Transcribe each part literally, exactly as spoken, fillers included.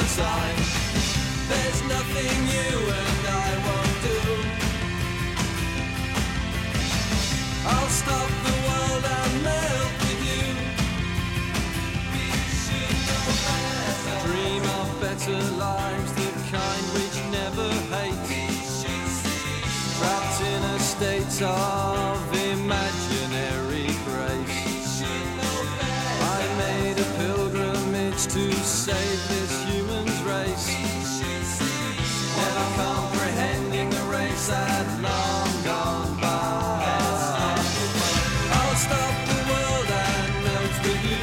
time. There's nothing you and I won't do. I'll stop the world and melt with you. We should know better. Dream of better lives, the kind which never hate. We should see. Trapped in a state of imaginary grace. We should know better. I made a pilgrimage to save this human's race. We should see. Never comprehending the race that long gone by. Stop the world and melt with you.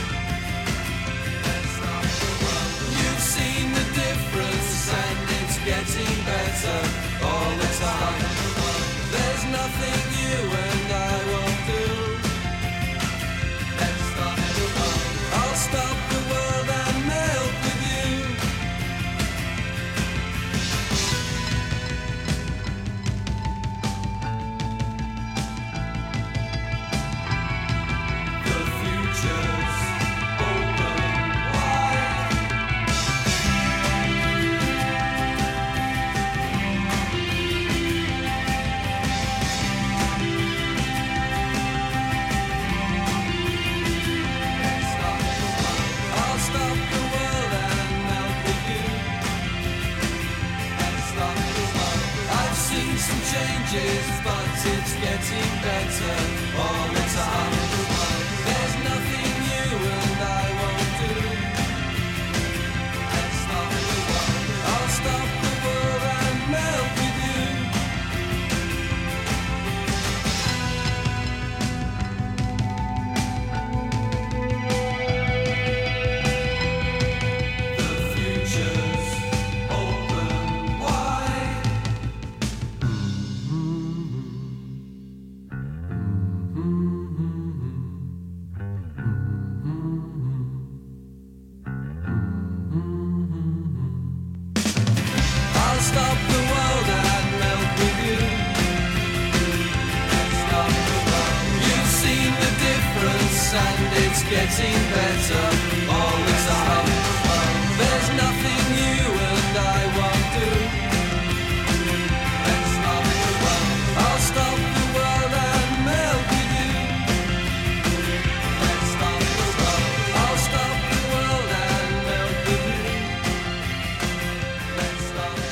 Stop the world. You've seen the difference and it's getting better all the time. There's nothing you and I won't do. Let's stop the world. I'll stop the world and melt with you. But it's getting better all the time. There's nothing you and I won't do. Let's stop the world. I'll stop the world and melt with you. The future's open wide. Stop the world and melt with you. Stop the world. You've seen the difference and it's getting better all the time. There's nothing you and I won't do. Let's stop the world. I'll stop the world and melt with you. Let's stop the world. I'll stop the world and melt with you. Let's stop the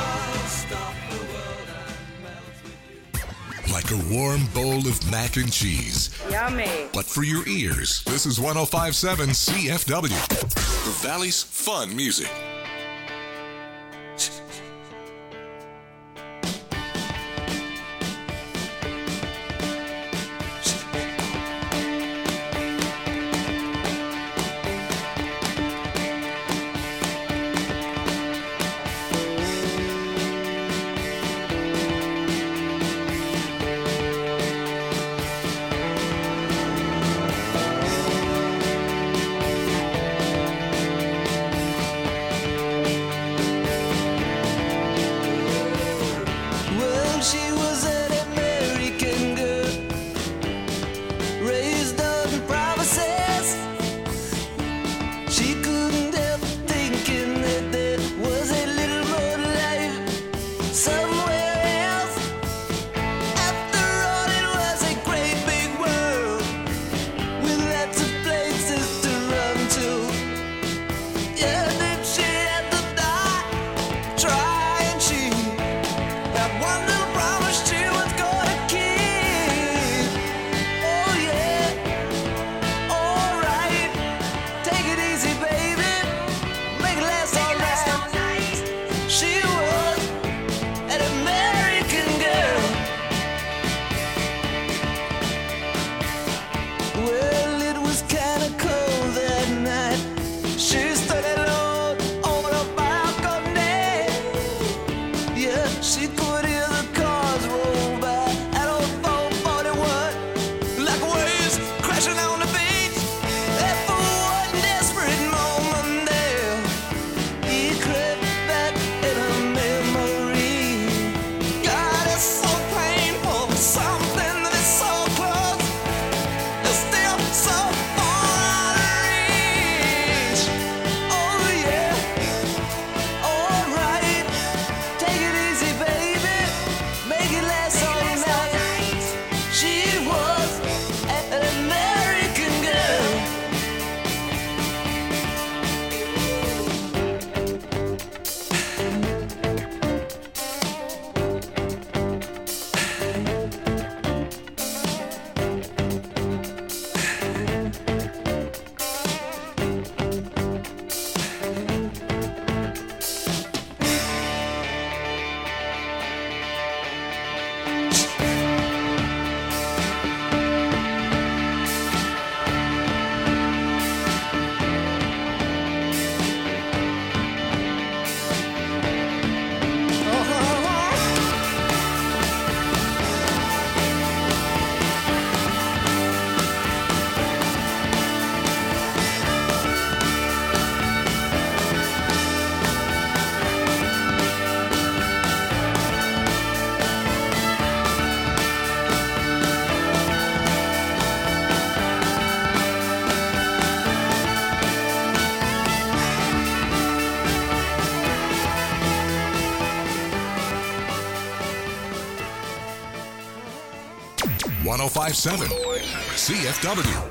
like a warm bowl of mac and cheese. Yummy. But for your ears, this is one oh five point seven C F W, the Valley's fun music. one oh five point seven C F W.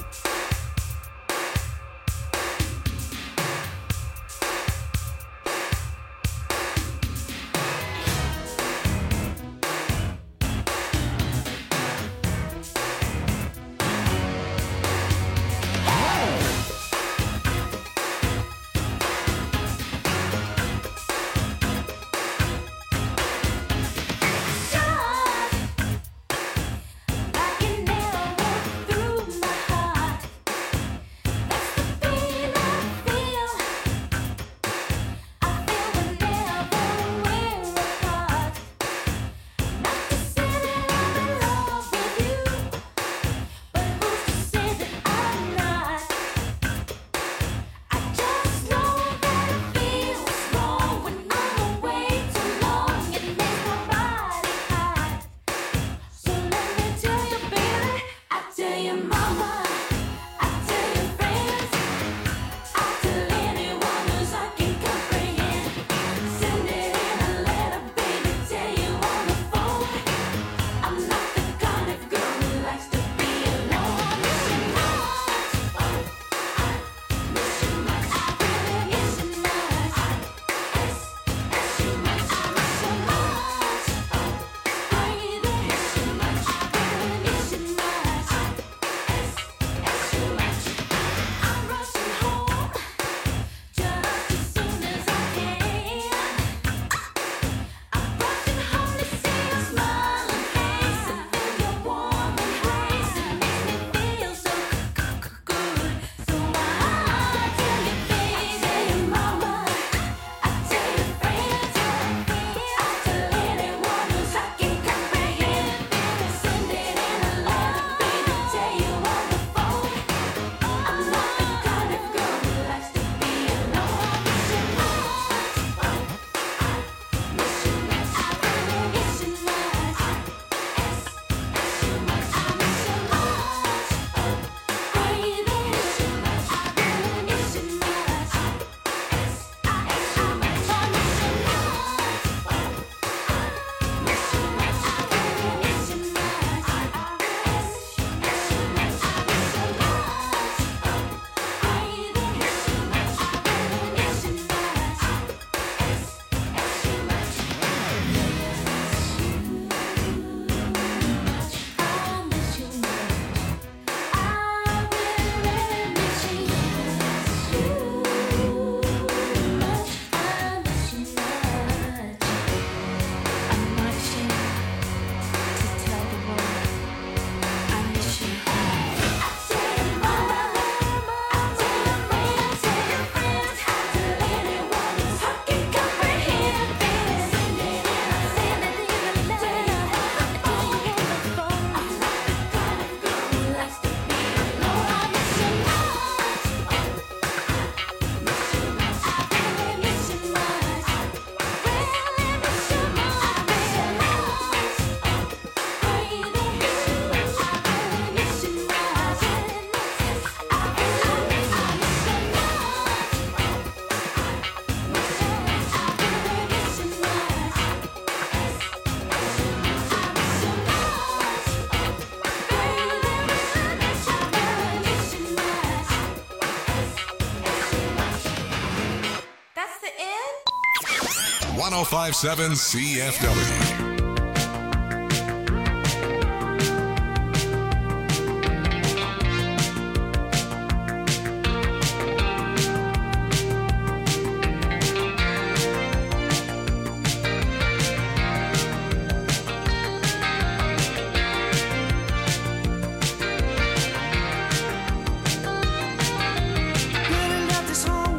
one oh five point seven C F W.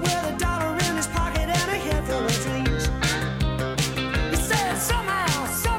Somehow, somehow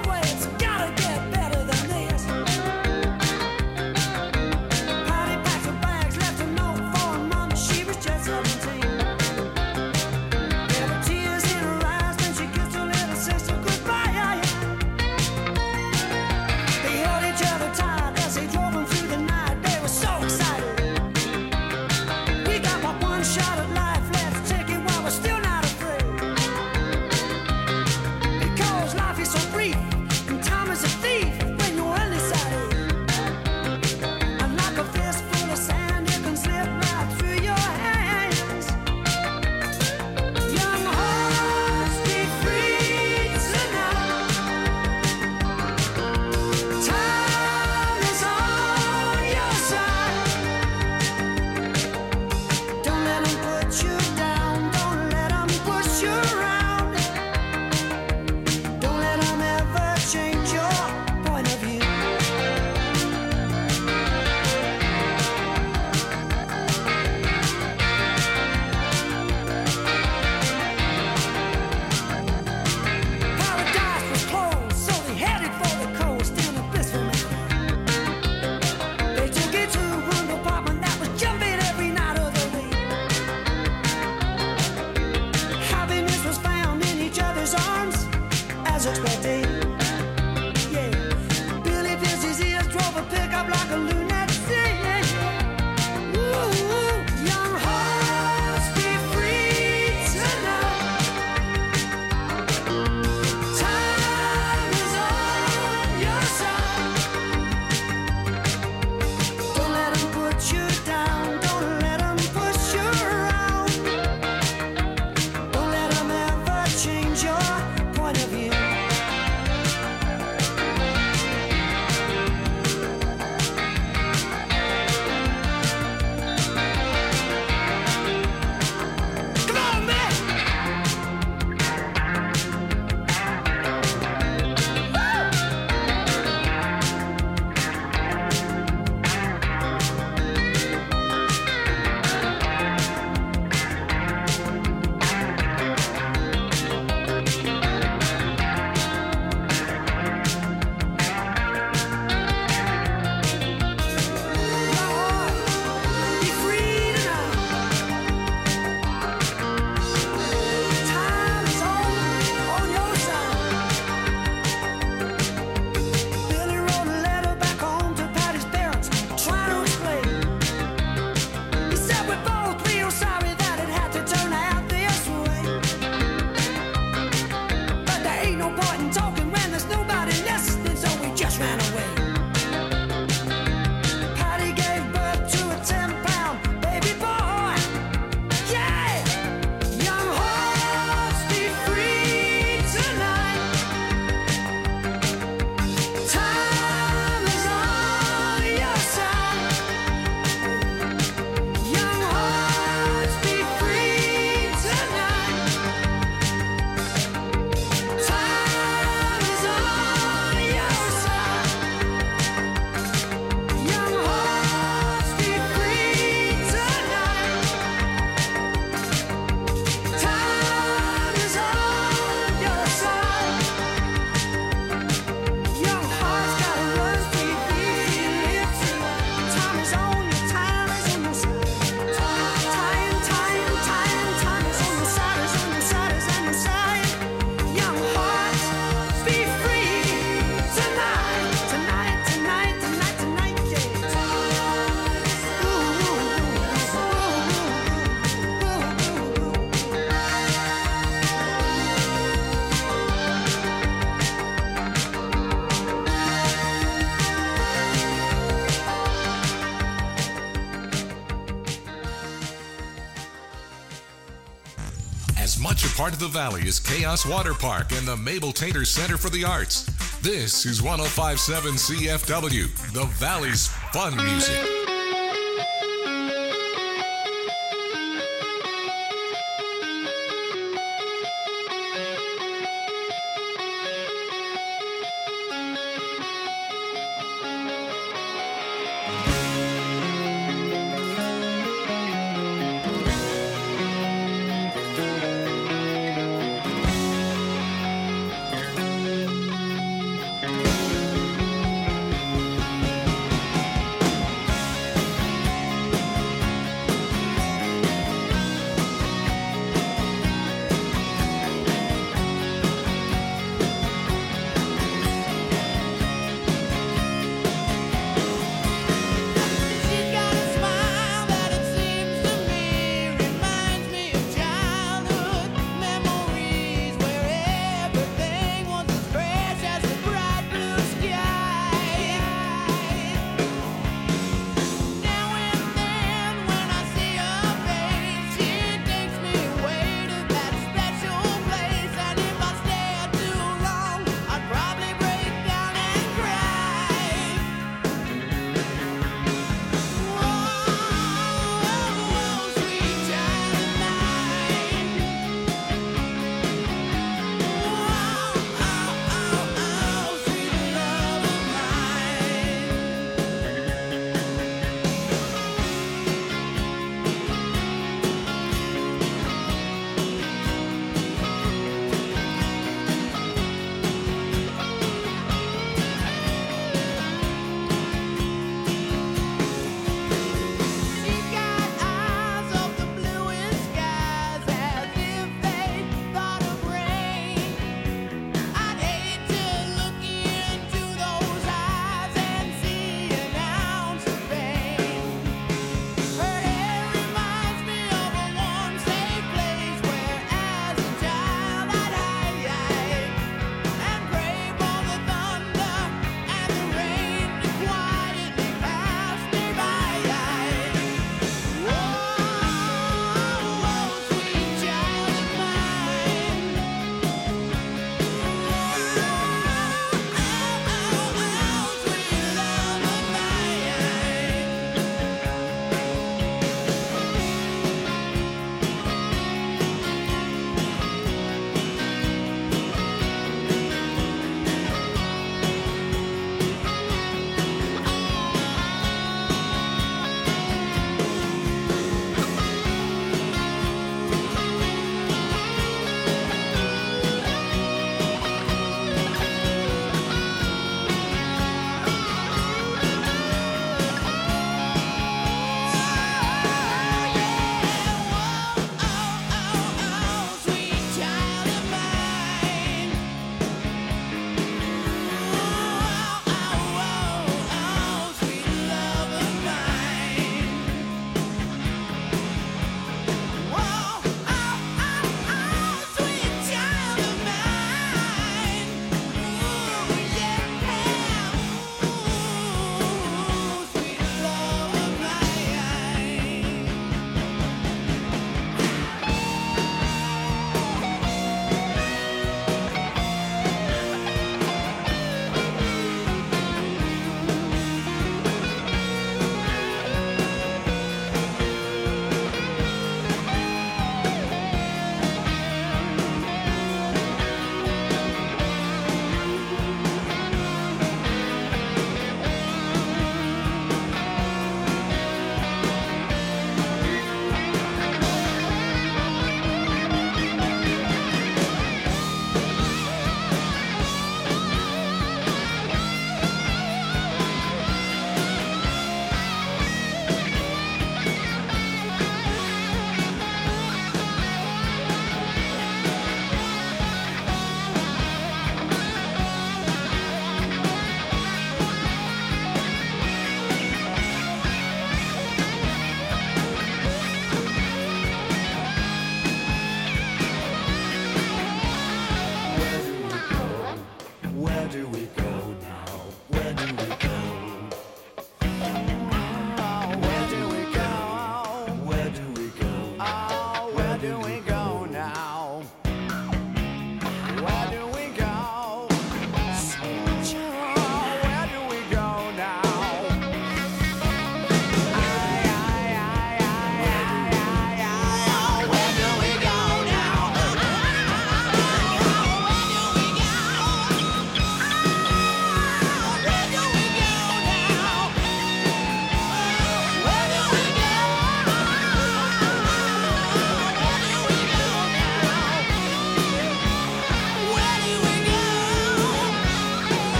As much a part of the Valley as Chaos Water Park and the Mabel Tater Center for the Arts. This is one oh five point seven C F W, the Valley's fun music.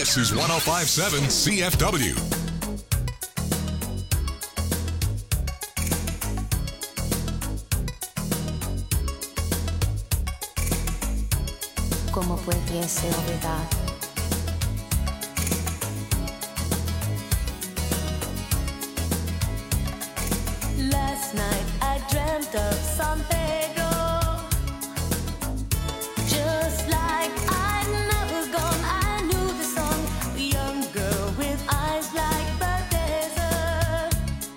This is one oh five point seven C F W. ¿Cómo pudiese olvidar? Last night I dreamt of San Pedro, just like I'd never gone. I knew the song, a young girl with eyes like the desert.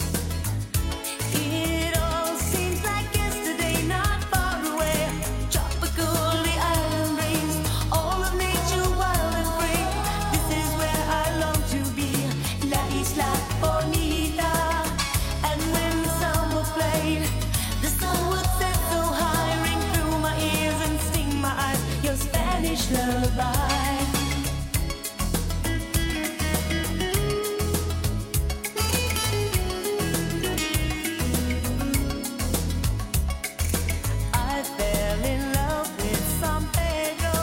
It all seems like yesterday, not far away. Tropical, the island breeze, all of nature wild and free. This is where I long to be, La Isla Bonita. And when the samba played, the sun would set so high, ring through my ears and sting my eyes, your Spanish lullaby. I fell in love with San Pedro.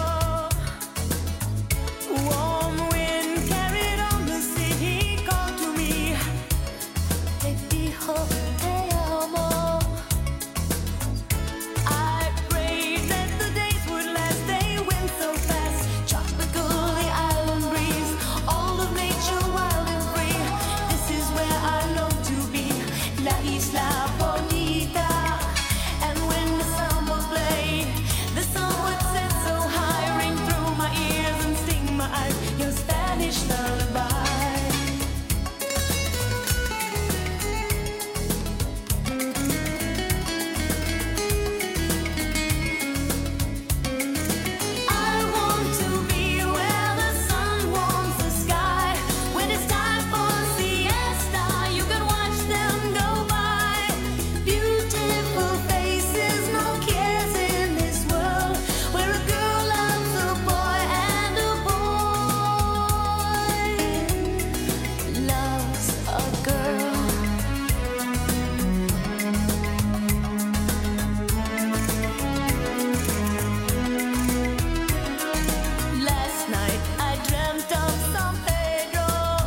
Warm wind carried on the sea. He called to me, te dijo te amo. I prayed that the days would last. They went so fast. Tropical, the island breeze, all of nature wild and free. This is where I long to be, La Isla Bonita. And when the samba played, the sun would set so high, ring through my ears and sting my eyes, your Spanish lullaby. I want to be where the sun warms the sky. When it's time for siesta, you can watch them go by. Beautiful faces, no cares in this world, where a girl loves a boy and a boy loves a girl. Last night I dreamt of San Pedro.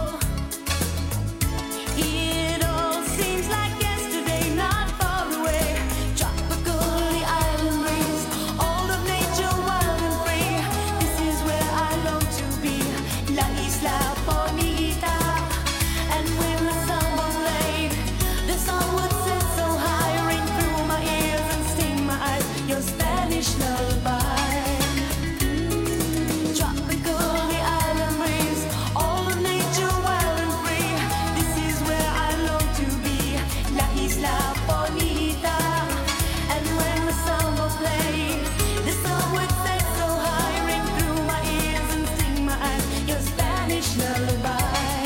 It all seems like yesterday, not far away. Tropical, the island breeze, all of nature wild and free. This is where I long to be, La Isla Bonita. And when the samba played, the sun would set so high, ring through my ears and sting my eyes, your Spanish lullaby. Tropical, the island breeze, all of nature wild and free. This is where I long to be, La Isla Bonita. And when the samba played, the sun would set so high, ring through my ears and sting my eyes, your Spanish lullaby.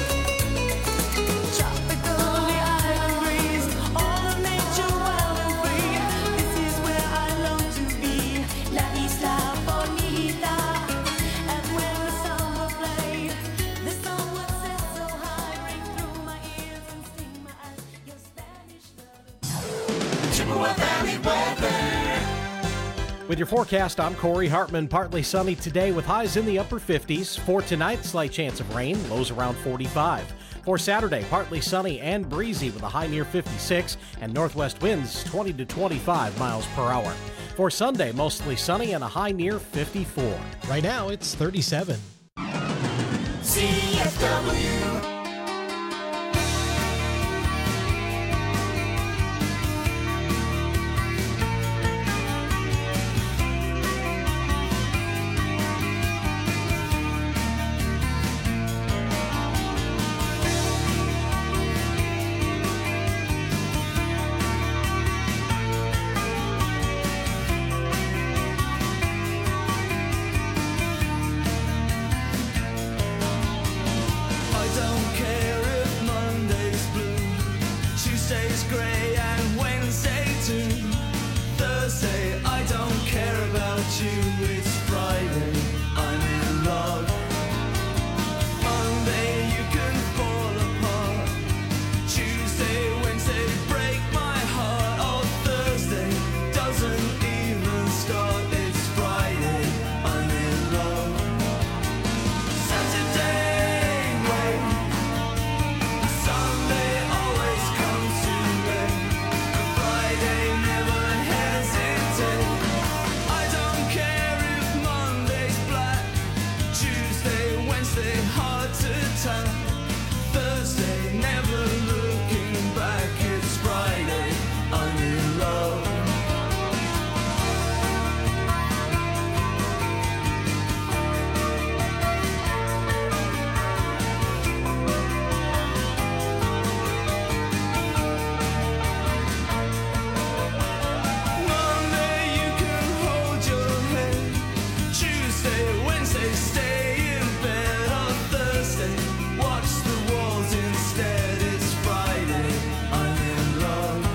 Tropical, the island breeze, all of nature wild and free. This is where I long to be, La Isla Bonita. And when the samba played, the sun would set so high, ring through my ears and sting my eyes, your Spanish lullaby. Chippewa Valley weather. With your forecast, I'm Corey Hartman. Partly sunny today with highs in the upper fifties. For tonight, slight chance of rain, lows around forty-five. For Saturday, partly sunny and breezy with a high near fifty-six and northwest winds twenty to twenty-five miles per hour. For Sunday, mostly sunny and a high near fifty-four. Right now, it's thirty-seven. C F W. I don't care if Monday's blue, Tuesday's grey and Wednesday too. Thursday, I don't care about you, it's Friday, I'm in love. Monday, you can fall apart. Tuesday, Wednesday, break my heart. Oh, Thursday doesn't even start, it's Friday, I'm in love. Saturday, time. Thursday, never looking back. It's Friday, I'm in love. Monday, you can hold your head. Tuesday, Wednesday, stay in bed. On Thursday, watch the walls instead. It's Friday, I'm in love.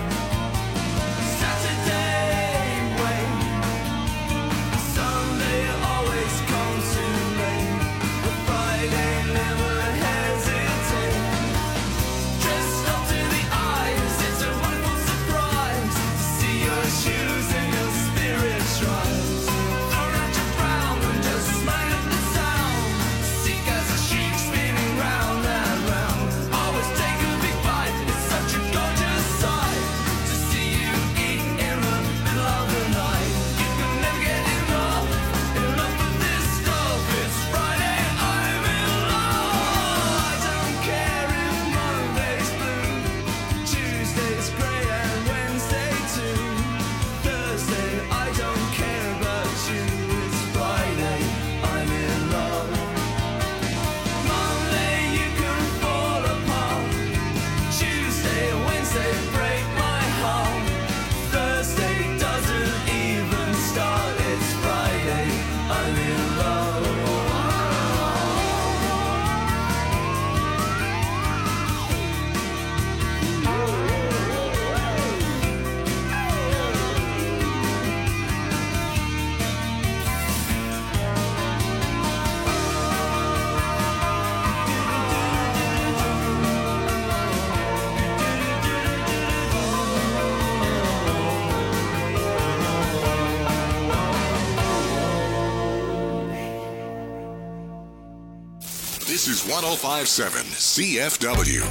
Saturday, wait. Sunday always comes too late. But Friday, never hesitate. Dressed up to the eyes, it's a wonderful surprise to see your shoes and your spirits rise. Throw out your frown and just smile at the sound. Seek as a sheep spinning round and round. Always take a big bite, it's such a gorgeous sight to see you eat in the middle of the night. You can never get enough, enough of this stuff. It's Friday, I'm in love. I don't care if Monday's blue, Tuesday's grey and Wednesday too. Thursday, I don't care about you. It's Friday, I'm in love. Monday, you can fall apart. Tuesday, Wednesday, break my heart. Thursday doesn't even start. It's Friday, I'm in love. This is one oh five point seven C F W.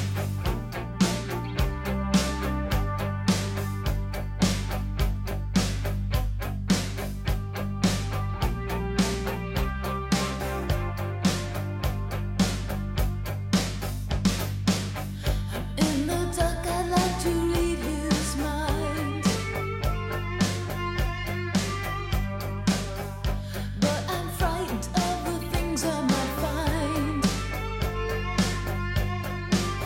In the dark, I'd like to read his mind, but I'm frightened of the things I might find.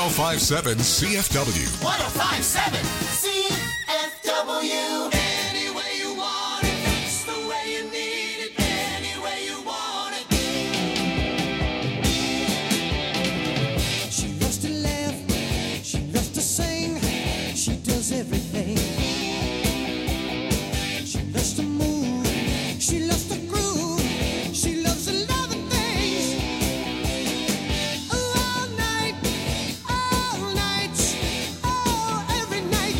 oh five seven C F W. one oh five seven C F W. Any way you want it, that's the way you need it. Any way you want it. She loves to laugh, she loves to sing, she does everything. She loves to move, she loves to groove, she loves a lot of things. All night, all night, oh, every night.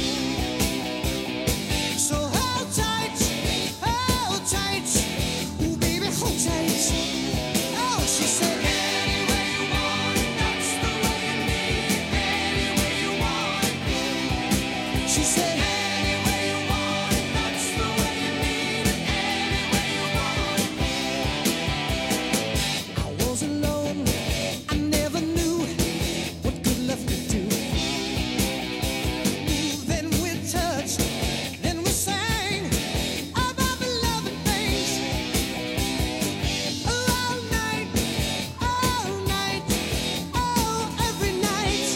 So hold tight, hold tight, ooh baby, hold tight. Oh, she said, any way you want it, that's the way you need it. Any way you want it. She said, any way you want it, that's the way you need it. Any way you want it. I was alone, I never knew what good love could do. Ooh, then we touched, then we sang about the loving things. All night, all night, oh, every night.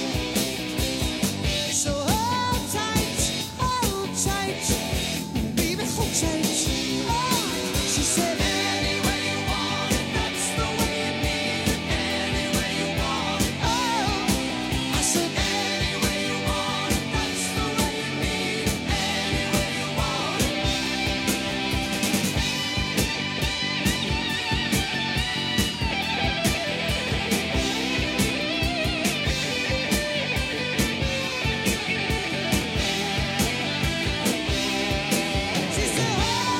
So hold tight, hold tight, baby, hold tight. Oh, she said, any way you want it, that's the way you need it. Any way you want it. Oh, I said, any way you want it, that's the way you need it. Any way you want it. She said,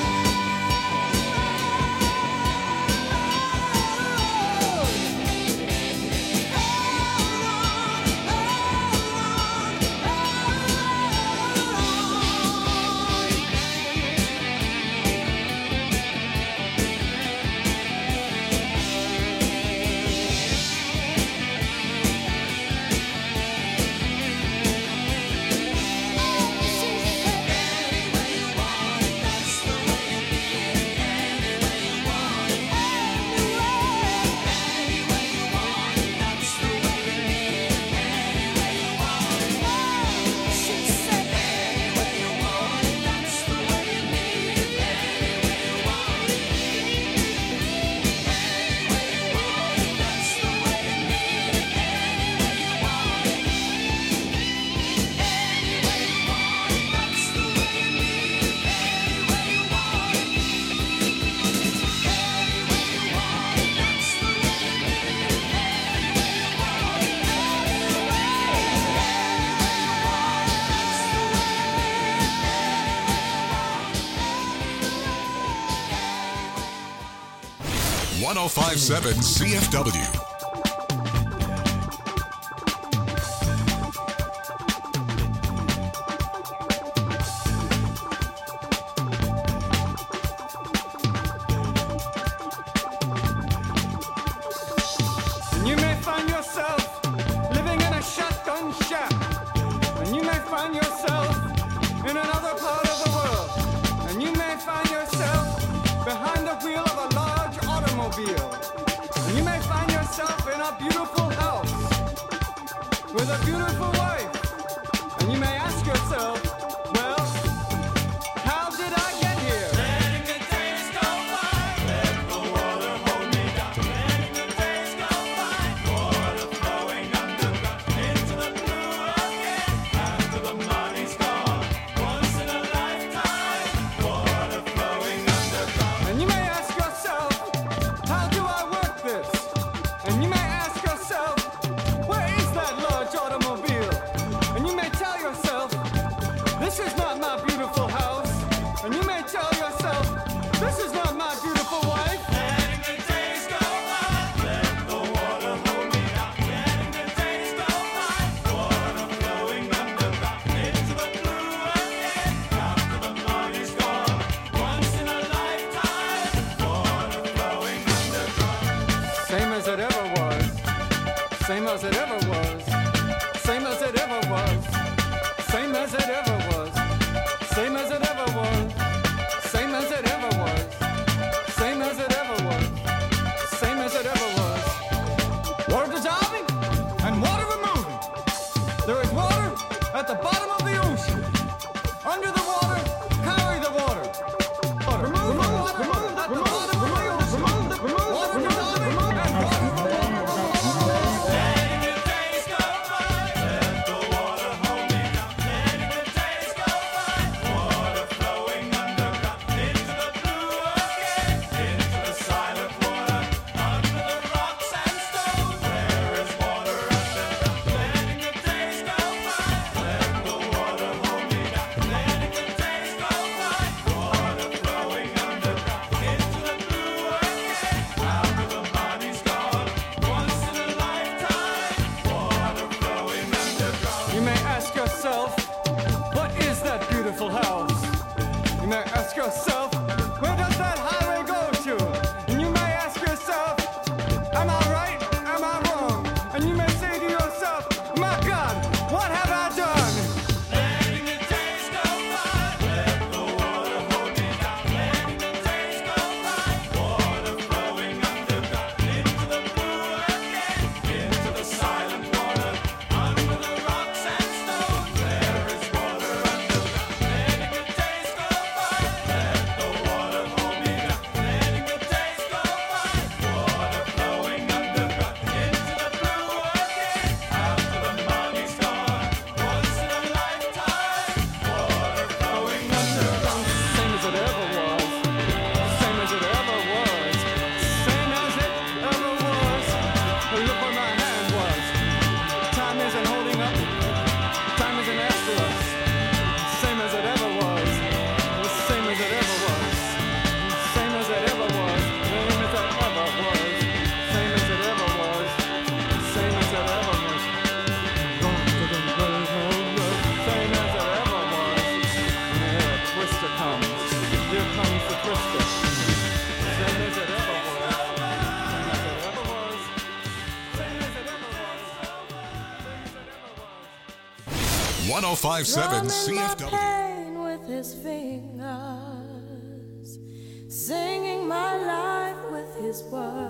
one oh five seven C F W. And you may find yourself living in a shotgun shack. And you may find yourself in another part of the world. And you may find yourself behind the wheel of a large automobile. And you may find yourself in a beautiful house with a beautiful wife. And you may ask yourself, well, how did I get here? Letting the days go by, let the water hold me down. Letting the days go by, water flowing underground into the blue again. After the money's gone, once in a lifetime, water flowing underground. And you may ask yourself, how do I work this? And you may ask yourself, where is that large automobile? And you may tell yourself, this is not my beautiful house. And you may tell yourself, this is not my beautiful wife. Letting the days go by, let the water hold me down. Letting the days go by, water flowing underground into the blue again. After the money's gone, once in a lifetime, water flowing underground. Same as it ever was, same as it ever was, same as it ever was, same as it ever was, same as it house. You may ask yourself, where does that highway go to? And you may ask yourself, am I right? Am I wrong? And you may say to yourself, my God, what have I done? Letting the days go by, let the water hold me down. Letting the days go by, water flowing underground into the blue again, into the silent water, under the rocks and stones. There is water underground. Letting the days go by, let the water hold me down. Letting the days go by, water flowing underground into the blue again, after the money's gone. Once in a lifetime, water flowing underground. Same as it ever was, same as it ever was, same as it ever was. Look where my hand was. Time isn't holding up, time isn't after us. Same as it ever was, same as it ever was, same as it ever was, same as it ever was, same as it ever was, same as it ever was. Same as it ever was. And here a twister comes. Here comes the twister. Same as it ever was. Same as it ever was. Same as it ever was. one oh five point seven C F W. Pain with his fingers, singing my life with his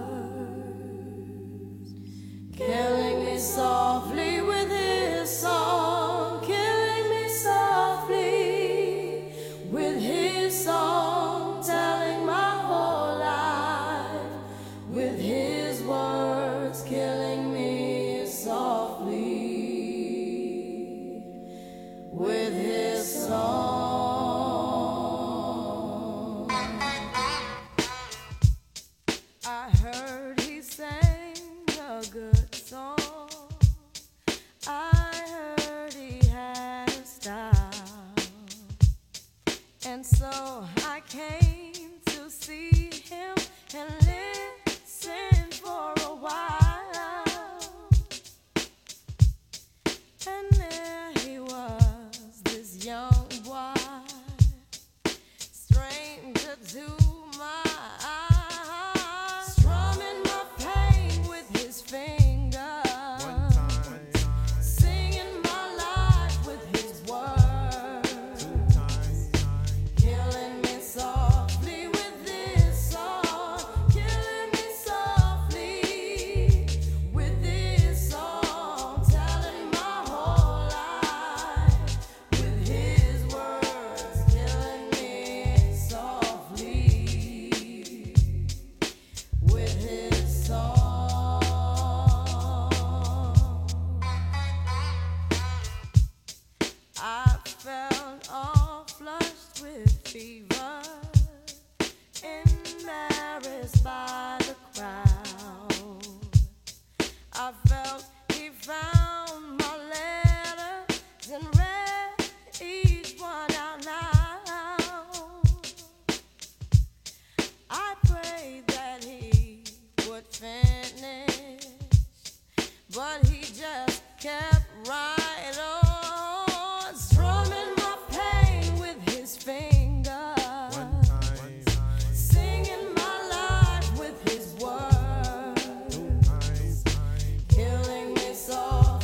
words, killing me softly with his song, killing me softly with his song, telling my whole life with his words, killing me softly with his song. I heard he sang a good song. I heard he had a style. And so I came to see him and listen for a while. And there he was, this young boy, stranger to my eyes, strumming my pain with his fingers, singing my life with his words, killing me softly with this song, killing me softly with this song, telling my whole life with his words, killing me softly with his song. I felt all flushed with fever, embarrassed by the crowd. I felt he found my letters and read each one out loud. I prayed that he would finish, but he just kept right on, strumming my pain with his fingers, singing my life with his words, killing me softly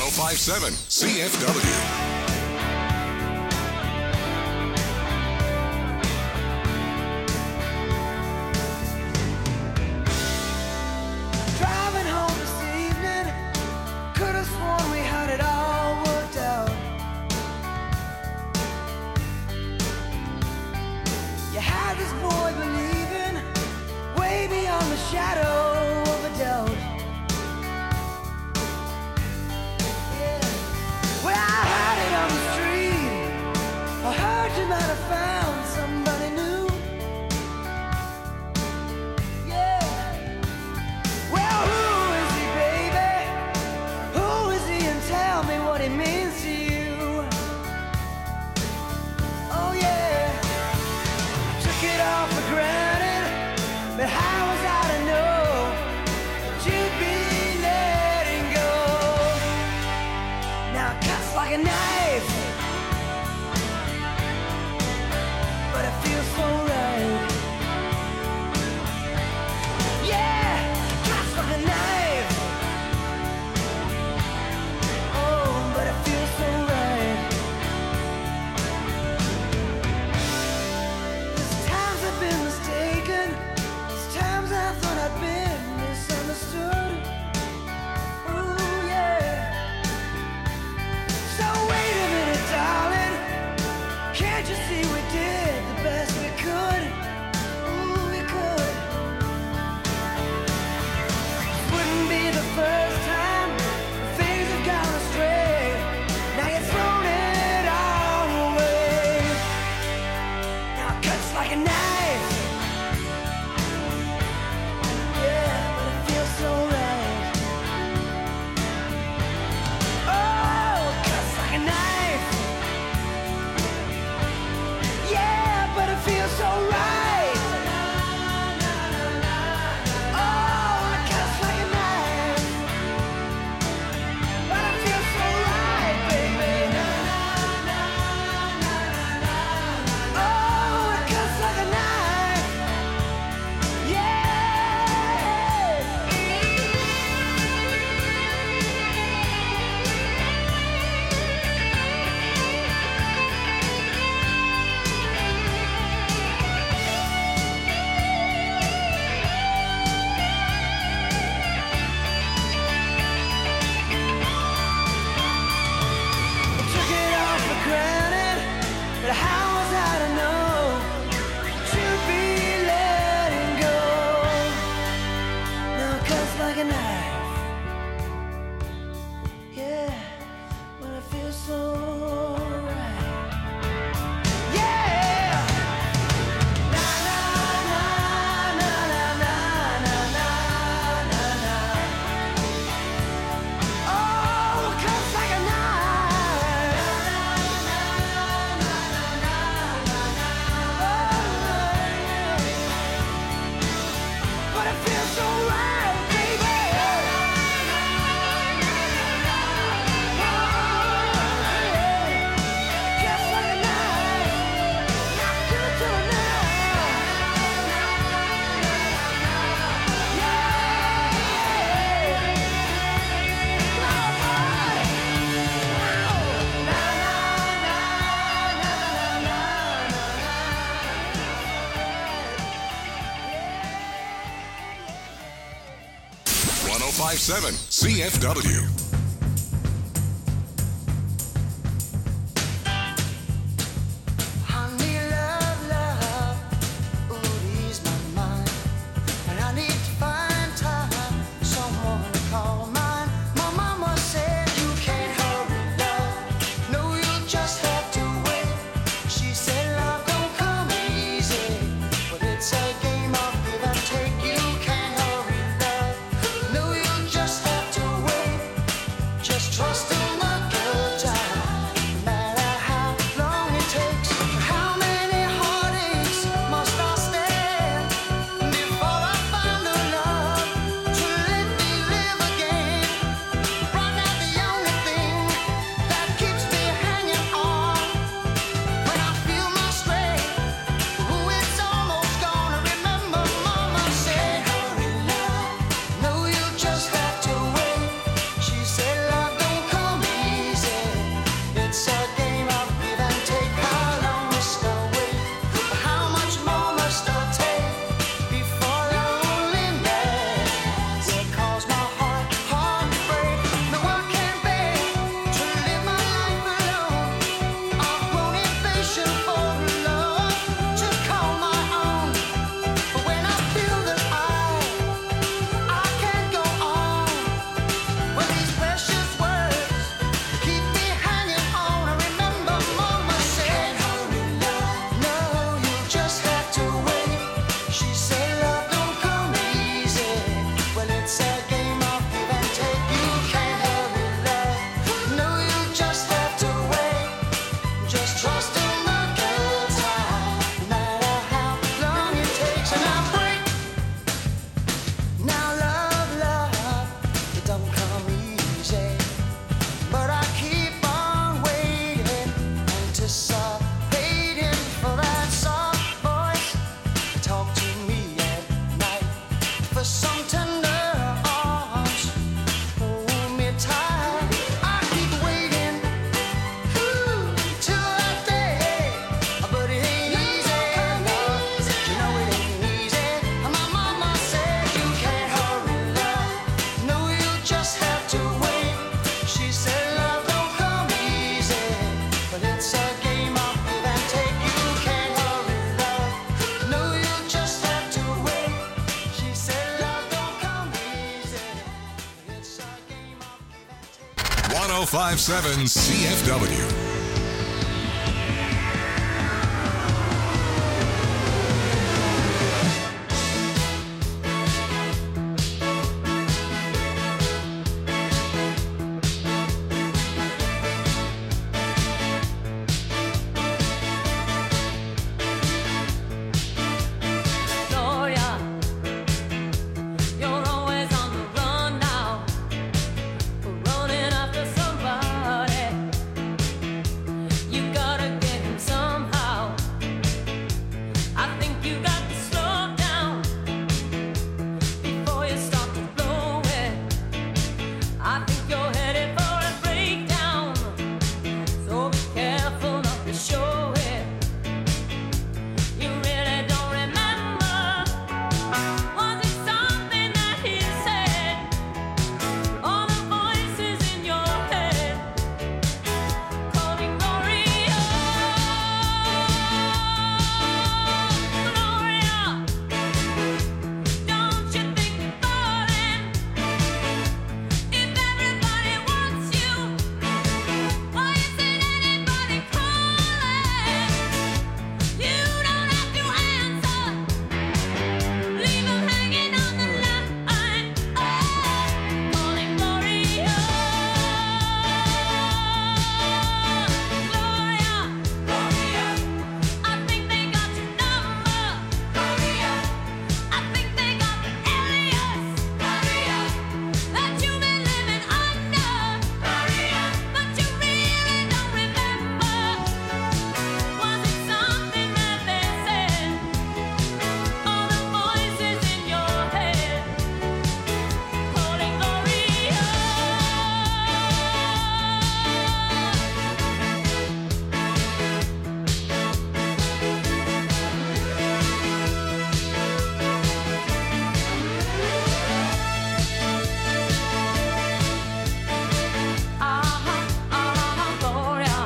oh five point seven C F W. Driving home this evening, could have sworn we had it all worked out. You had this boy believing way beyond the shadow of a doubt. Yeah. Well, I heard it on the street. I heard you might have found somebody new. Yeah. Well, who is he, baby? Who is he, and tell me what he means to you? Oh yeah, took it all for granted, but how was I to know that you'd be letting go? Now it cuts like a knife, but it feels so right. Yeah, cuts like a knife. Oh, but it feels so right. There's times I've been mistaken. There's times I thought I'd been misunderstood. Ooh, yeah. So wait a minute, darling. Can't you see we did the best we could? Ooh, we could. Wouldn't be the first time things have gone astray. Now you're throwing it all away. Now it cuts like a knife. Yeah, but it feels so right. Oh, it cuts like a knife. Yeah, but it feels so right. Oh, it cuts like a knife. But it feels so right, baby. Oh, it cuts like a knife. Yeah. Took it all for granted, but how was I to know to be letting go? Now it cuts like a knife. Yeah, but it feels so right. Yeah. Na na na na na na na na na na. Oh, it cuts like a knife. But it feels so right, baby. Cuts like a knife. Not good to a one oh five point seven C F W. Honey, love, love, ooh, ease my mind. And I need to find time, someone to call mine. My mama said you can't hurry, love. No, you just have to wait. She said love don't come easy, but it's a game of give and take. You can't hurry, love. No, you just have to wait. five point seven C F W. Gloria, you're always on the run now, running after somebody. You gotta get him somehow. I think you got to slow down before you start to blow it. I think you're headed for a breakdown, so be careful not to show it. You really don't remember. Was it something that he said? All the voices in your head calling Gloria. Gloria, don't you think you're falling? If everybody wants you, why isn't anybody calling? You don't have to answer. Leave 'em hanging on the line. Oh, calling Gloria. Gloria, Gloria, I think they got your number. Gloria, I think they got the alias. Gloria, that you've been living under. Gloria, but you really don't remember. Was it something that they said? All the voices in your head calling Gloria. Ah, ah, Gloria,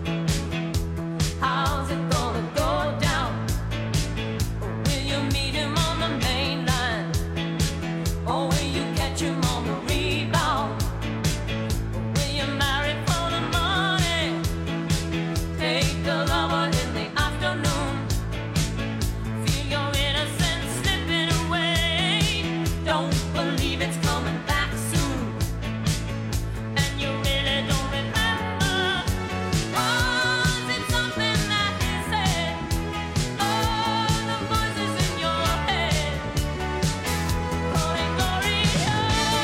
how's it gonna go down? Will you meet him on the main line? Or will you catch him on the rebound? Will you marry for the money? Take a lover in the afternoon. Feel your innocence slipping away. Don't believe it's coming back soon. And you really don't remember. Was it something that he said? Oh, the voices in your head calling Gloria.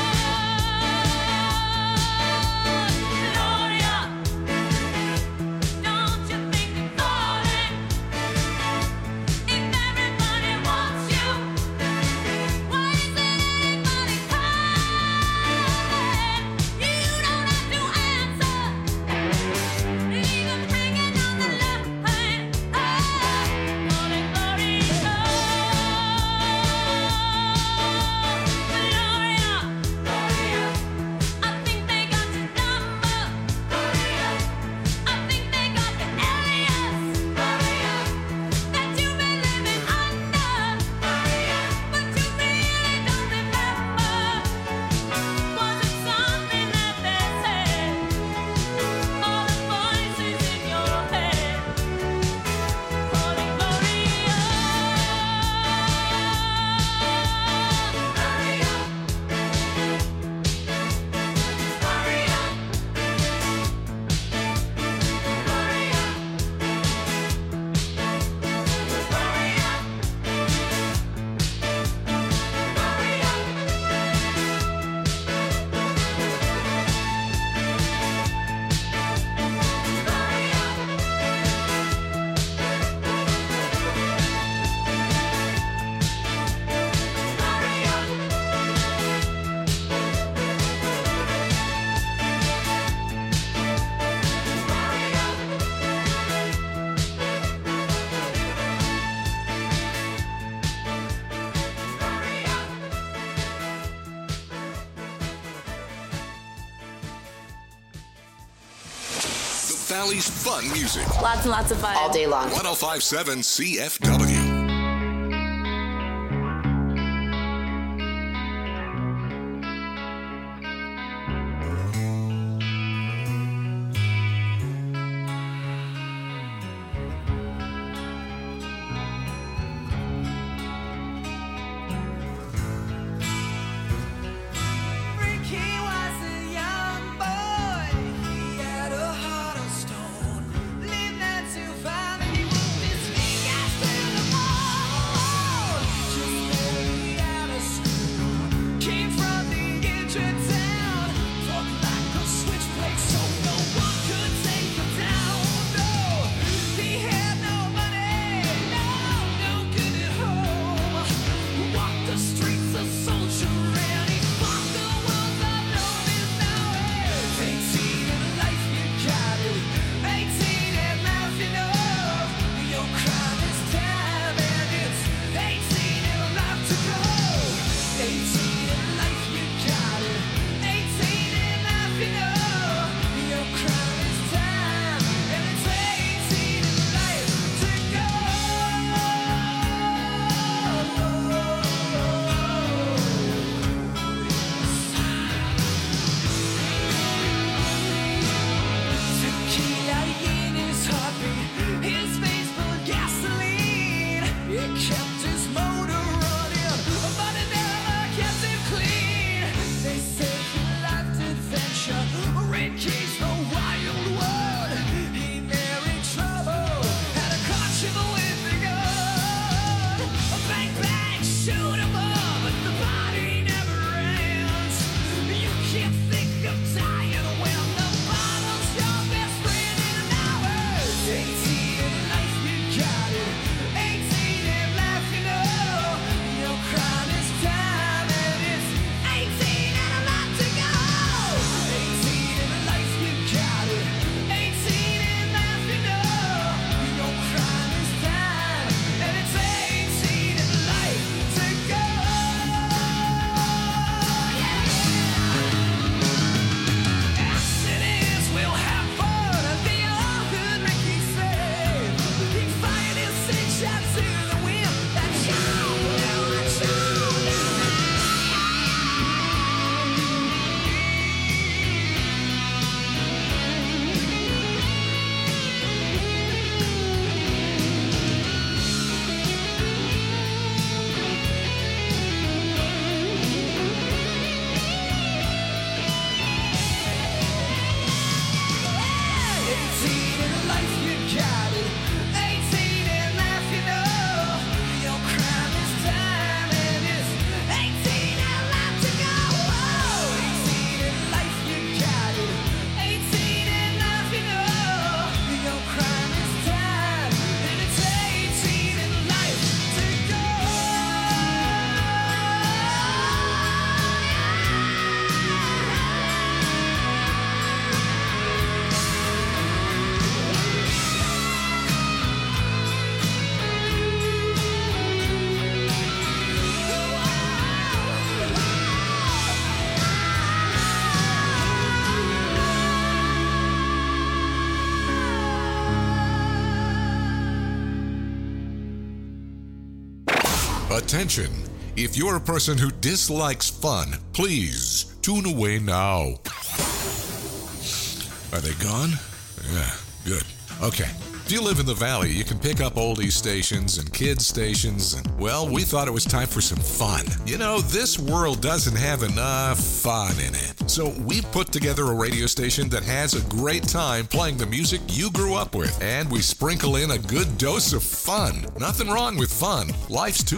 Gloria, don't you think you're falling? If everybody wants you, why isn't anybody calling? You don't have to answer. Leave 'em hanging on the line. Oh, calling Gloria. Gloria, Gloria, I think they got your number. Gloria, I think they got the alias. Gloria, that you've been living under. Gloria, but you really don't remember. Was it something that they said? All the voices in your head calling Gloria. Gloria, The Valley's fun music. Lots and lots of fun. All day long. one oh five point seven C F W. Attention! If you're a person who dislikes fun, please tune away now. Are they gone? Yeah, good. Okay. If you live in the Valley, you can pick up oldies stations and kids stations, and, well, we thought it was time for some fun. You know, this world doesn't have enough fun in it. So we put together a radio station that has a great time playing the music you grew up with, and we sprinkle in a good dose of fun. Nothing wrong with fun. Life's too